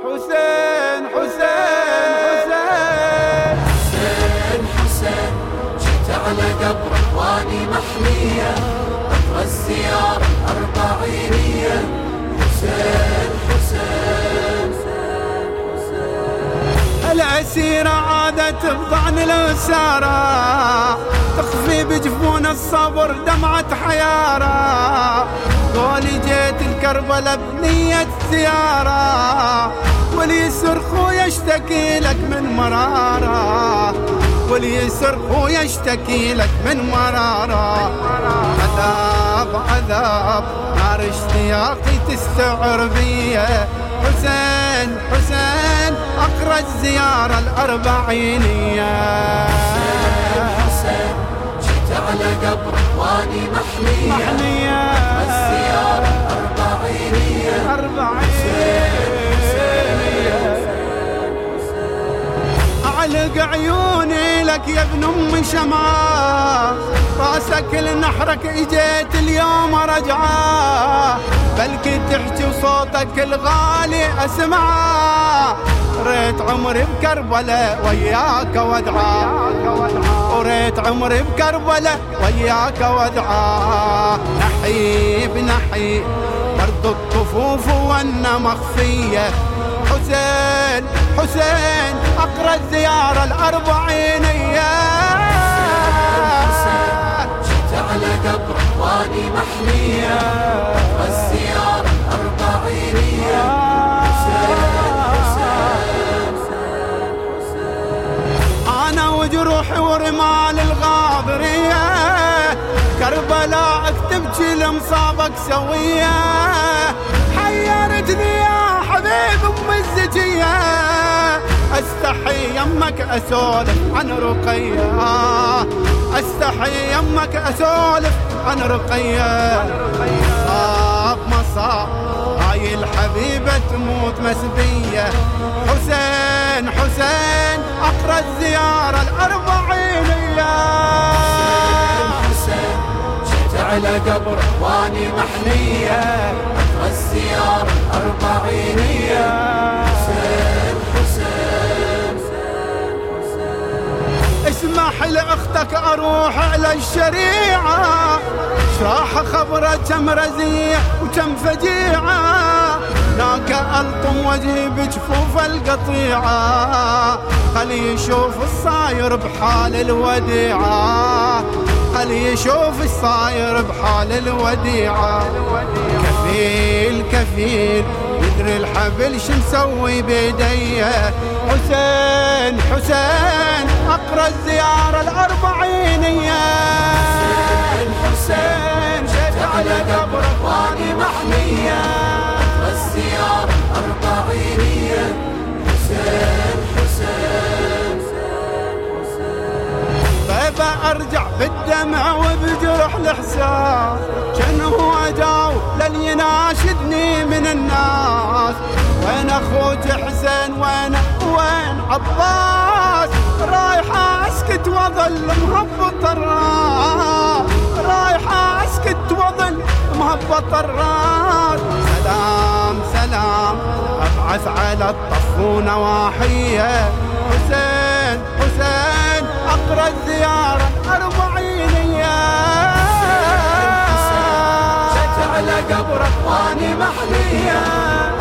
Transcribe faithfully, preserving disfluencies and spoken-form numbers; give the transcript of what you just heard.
حسين حسين حسين حسين حسين جيت على قبرك واني محمية أطرى الزيارة أربعينية. حسين حسين الأسيرة عادت بضعن الأسارة تخفي بجفون الصبر دمعة حيارة. قولي جيت الكربلة بنية زيارة واللي يصرخ ويشتكي لك من مرارة واللي يصرخ ويشتكي لك من مرارة. عذاب عذاب نار اشتياقي تستعر بيه. حسين حسين أقرأ الزيارة الأربعينية. حسين جيت على قبرك واني محمية محمية الزيارة أربعينية. أربعينية أعلق عيوني لك يا ابن أم شمعة راسك لنحرك اجيت اليوم رجعة. بلكي تحكي وصوتك الغالي اسمعه. ريت عمري بكربلة وياك ودعا وريت عمري بكربلة وياك ودعا. نحيب نحيب برد الطفوف وانا مخفية. حسين حسين أقرأ الزيارة الأربعينية. جيت على قبرك واني محمية الزيارة الأربعينية. أنا وجروحي ورمال الغاضرية كربلاء تبكي لمصابك سوية. حيرتني يا حبيب أم الزكية أستحي يمك أسولف عن رقية. أستحي يمك أسولف عن رقية. مصاب مصاب هاي الحبيبة تموت مسبية. حسين حسين أقرأ الزيارة الأربعينية. حسين جيت على قبرك واني محمية أطرى الزيارة الأربعينية. حسين حسين اسمح لأختك أروح على الشريعة. شراح خبره كم رزيع وكم فجيعة. هناك ألطم وجهي بجفوف القطيعة. خلي يشوف الصاير بحال الوديعة. خلي يشوف الصاير بحال الوديعة. كفيل كفيل يدري الحبل شمسوي بيديه. حسين حسين أقرأ الزيارة الأربعينية. حسين جيت على قبرك واني محمية الزيارة أربعينية. حسين حسين طيبة أرجع بالدمع وبجرح الإحساس. كان هو جاو لن يناشدني من الناس. وين أخوك حسين وين وين عباس. رايحة أسكت وظل مهبط الراس. رايحة أسكت وظل مهبط الراس. سلام سلام أبعث على الطف ونواحيه. حسين حسين أقرأ الزيارة أربعينية. جيت على قبرك واني محمية